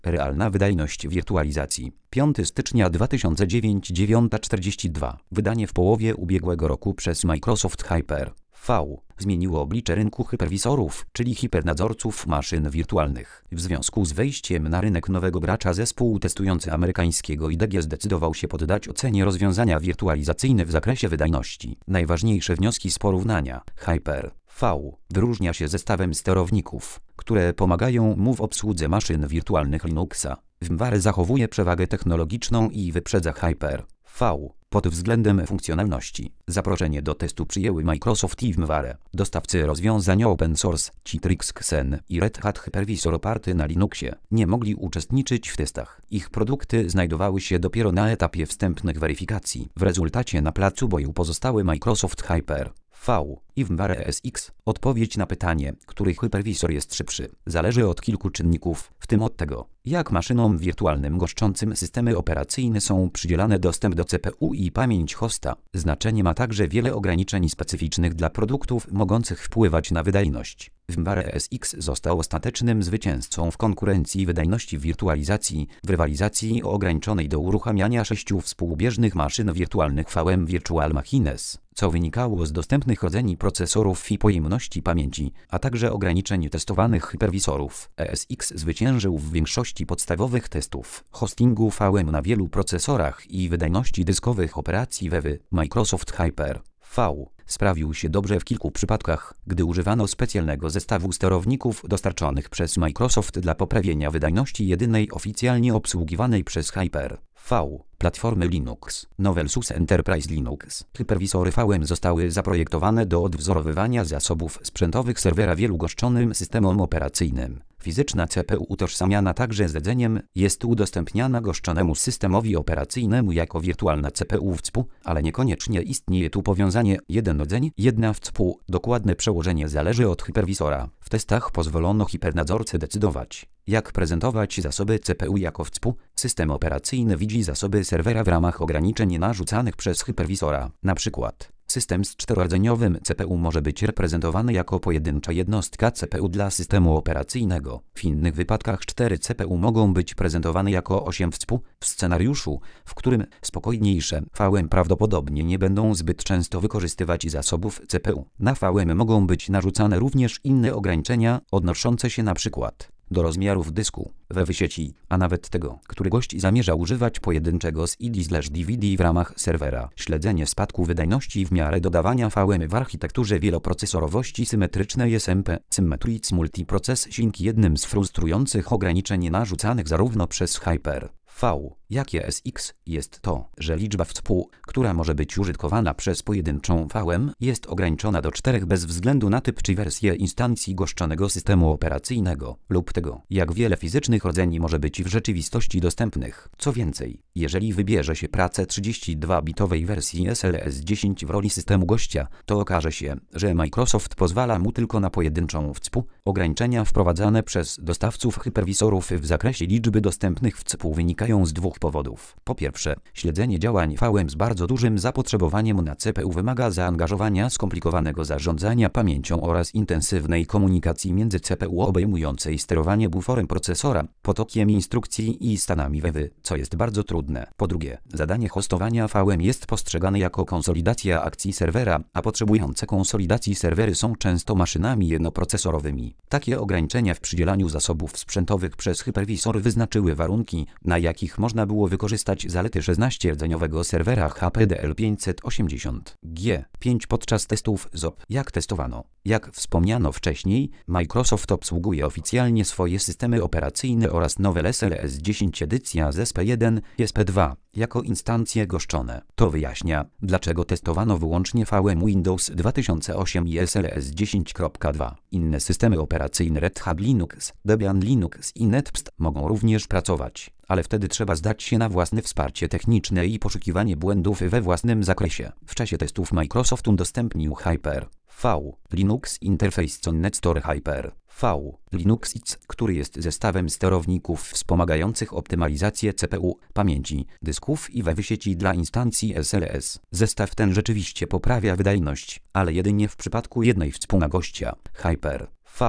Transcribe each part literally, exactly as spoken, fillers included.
Realna wydajność wirtualizacji. piątego stycznia dwa tysiące dziewiątego, dziewiąta czterdzieści dwa. Wydanie w połowie ubiegłego roku przez Microsoft Hyper-V zmieniło oblicze rynku hyperwizorów, czyli hipernadzorców maszyn wirtualnych. W związku z wejściem na rynek nowego gracza zespół testujący amerykańskiego I D G zdecydował się poddać ocenie rozwiązania wirtualizacyjne w zakresie wydajności. Najważniejsze wnioski z porównania. Hyper-V wyróżnia się zestawem sterowników, które pomagają mu w obsłudze maszyn wirtualnych Linuxa. VMware zachowuje przewagę technologiczną i wyprzedza Hyper-V pod względem funkcjonalności. Zaproszenie do testu przyjęły Microsoft i VMware. Dostawcy rozwiązań open source, Citrix Xen i Red Hat Hypervisor oparty na Linuxie, nie mogli uczestniczyć w testach. Ich produkty znajdowały się dopiero na etapie wstępnych weryfikacji. W rezultacie na placu boju pozostały Microsoft Hyper-V i VMware E S X. Odpowiedź na pytanie, który hypervisor jest szybszy, zależy od kilku czynników, w tym od tego, jak maszynom wirtualnym goszczącym systemy operacyjne są przydzielane dostęp do C P U i pamięć hosta. Znaczenie ma także wiele ograniczeń specyficznych dla produktów mogących wpływać na wydajność. VMware E S X został ostatecznym zwycięzcą w konkurencji wydajności wirtualizacji w rywalizacji o ograniczonej do uruchamiania sześciu współbieżnych maszyn wirtualnych V M Virtual Machines, co wynikało z dostępnych rdzeni procesorów i pojemności pamięci, a także ograniczeń testowanych hyperwisorów. E S X zwyciężył w większości podstawowych testów hostingu V M na wielu procesorach i wydajności dyskowych operacji Wewy. Microsoft Hyper-V sprawił się dobrze w kilku przypadkach, gdy używano specjalnego zestawu sterowników dostarczonych przez Microsoft dla poprawienia wydajności jedynej oficjalnie obsługiwanej przez Hyper-V platformy Linux. Novel SUSE Enterprise Linux. Hyperwisory V M zostały zaprojektowane do odwzorowywania zasobów sprzętowych serwera wielu goszczonym systemom operacyjnym. Fizyczna C P U utożsamiana także z rdzeniem jest udostępniana goszczonemu systemowi operacyjnemu jako wirtualna C P U w C P U, ale niekoniecznie istnieje tu powiązanie jeden rdzeń, jedna w C P U. Dokładne przełożenie zależy od hyperwisora. W testach pozwolono hipernadzorcy decydować, jak prezentować zasoby C P U jako w C P U. System operacyjny widzi zasoby serwera w ramach ograniczeń narzucanych przez hyperwisora. Na przykład system z czterordzeniowym C P U może być reprezentowany jako pojedyncza jednostka C P U dla systemu operacyjnego. W innych wypadkach cztery C P U mogą być prezentowane jako osiem w C P U. W scenariuszu, w którym spokojniejsze V M prawdopodobnie nie będą zbyt często wykorzystywać zasobów C P U. Na V M mogą być narzucane również inne ograniczenia odnoszące się na przykład do rozmiarów dysku, wewy sieci, a nawet tego, który gość zamierza używać pojedynczego C D D V D w ramach serwera. Śledzenie spadku wydajności w miarę dodawania V M w architekturze wieloprocesorowości symetrycznej S M P Symmetric Multiprocessing jednym z frustrujących ograniczeń narzucanych zarówno przez Hyper-V, jak i E S X jest to, że liczba w C P U, która może być użytkowana przez pojedynczą V M, jest ograniczona do czterech bez względu na typ czy wersję instancji goszczonego systemu operacyjnego lub tego, jak wiele fizycznych rdzeni może być w rzeczywistości dostępnych. Co więcej, jeżeli wybierze się pracę trzydzieści dwa bitowej wersji S L S dziesięć w roli systemu gościa, to okaże się, że Microsoft pozwala mu tylko na pojedynczą w C P U. Ograniczenia wprowadzane przez dostawców hyperwisorów w zakresie liczby dostępnych w C P U wynikają z dwóch powodów. Po pierwsze, śledzenie działań V M z bardzo dużym zapotrzebowaniem na C P U wymaga zaangażowania skomplikowanego zarządzania pamięcią oraz intensywnej komunikacji między C P U obejmującej sterowanie buforem procesora, potokiem instrukcji i stanami wewy, co jest bardzo trudne. Po drugie, zadanie hostowania V M jest postrzegane jako konsolidacja akcji serwera, a potrzebujące konsolidacji serwery są często maszynami jednoprocesorowymi. Takie ograniczenia w przydzielaniu zasobów sprzętowych przez hyperwisor wyznaczyły warunki, na jakich można było wykorzystać zalety szesnastorzedzeniowego serwera H P D L pięćset osiemdziesiąt G pięć podczas testów Z O P. Jak testowano? Jak wspomniano wcześniej, Microsoft obsługuje oficjalnie swoje systemy operacyjne oraz nowe S L S dziesięć edycja z S P jeden i S P dwa jako instancje goszczone. To wyjaśnia, dlaczego testowano wyłącznie V M Windows dwa tysiące osiem i S L S dziesięć kropka dwa. Inne systemy operacyjne Red Hat Linux, Debian Linux i NetBSD mogą również pracować, ale wtedy trzeba zdać się na własne wsparcie techniczne i poszukiwanie błędów we własnym zakresie. W czasie testów Microsoft udostępnił Hyper-V Linux Interface Connect Store Hyper-V Linux I C, który jest zestawem sterowników wspomagających optymalizację C P U, pamięci, dysków i wewy sieci dla instancji S L S. Zestaw ten rzeczywiście poprawia wydajność, ale jedynie w przypadku jednej w C P U na gościa. Hyper-V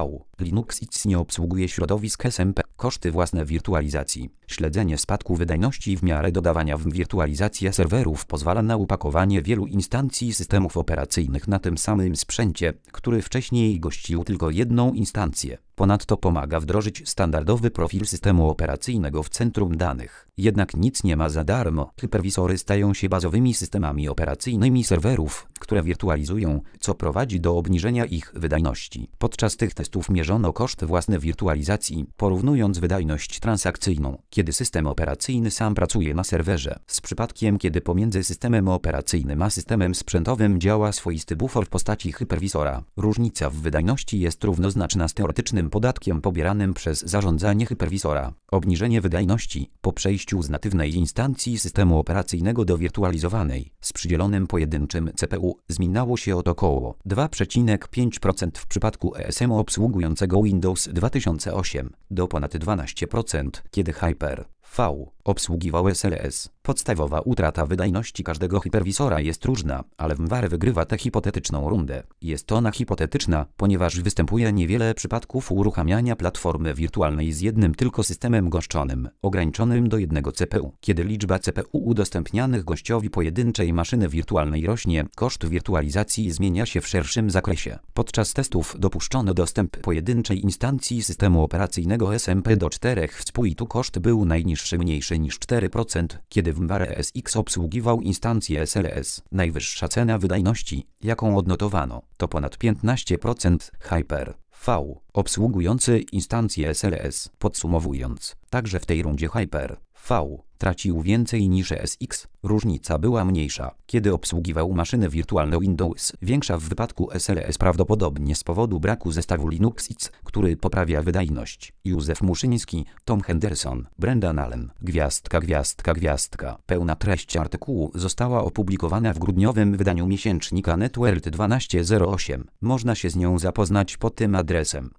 Linux X nie obsługuje środowisk S M P. Koszty własne wirtualizacji. Śledzenie spadku wydajności w miarę dodawania w wirtualizację serwerów pozwala na upakowanie wielu instancji systemów operacyjnych na tym samym sprzęcie, który wcześniej gościł tylko jedną instancję. Ponadto pomaga wdrożyć standardowy profil systemu operacyjnego w centrum danych. Jednak nic nie ma za darmo. Hyperwizory stają się bazowymi systemami operacyjnymi serwerów, które wirtualizują, co prowadzi do obniżenia ich wydajności. Podczas tych testów mierzono koszty własne wirtualizacji, porównując wydajność transakcyjną, kiedy system operacyjny sam pracuje na serwerze, z przypadkiem, kiedy pomiędzy systemem operacyjnym a systemem sprzętowym działa swoisty bufor w postaci hyperwizora. Różnica w wydajności jest równoznaczna z teoretycznym podatkiem pobieranym przez zarządzanie hyperwizora. Obniżenie wydajności po przejściu z natywnej instancji systemu operacyjnego do wirtualizowanej z przydzielonym pojedynczym C P U zmieniało się od około dwa przecinek pięć procent w przypadku E S M obsługującego Windows dwa tysiące osiem do ponad dwanaście procent, kiedy Hyper-V obsługiwał S L S. Podstawowa utrata wydajności każdego hyperwizora jest różna, ale VMware wygrywa tę hipotetyczną rundę. Jest ona hipotetyczna, ponieważ występuje niewiele przypadków uruchamiania platformy wirtualnej z jednym tylko systemem goszczonym, ograniczonym do jednego C P U. Kiedy liczba C P U udostępnianych gościowi pojedynczej maszyny wirtualnej rośnie, koszt wirtualizacji zmienia się w szerszym zakresie. Podczas testów dopuszczono dostęp pojedynczej instancji systemu operacyjnego S M P do czterech współ i tu koszt był najniższy, mniejszy niż cztery procent, kiedy VMware E S X obsługiwał instancję S L S. Najwyższa cena wydajności, jaką odnotowano, to ponad piętnaście procent. Hyper-V obsługujący instancję S L S. Podsumowując, także w tej rundzie Hyper-V tracił więcej niż E S X. Różnica była mniejsza, kiedy obsługiwał maszyny wirtualne Windows, większa w wypadku S L S prawdopodobnie z powodu braku zestawu Linux X, który poprawia wydajność. Józef Muszyński, Tom Henderson, Brendan Allen, gwiazdka, gwiazdka, gwiazdka. Pełna treść artykułu została opublikowana w grudniowym wydaniu miesięcznika NetWorld dwanaście zero osiem. Można się z nią zapoznać pod tym adresem.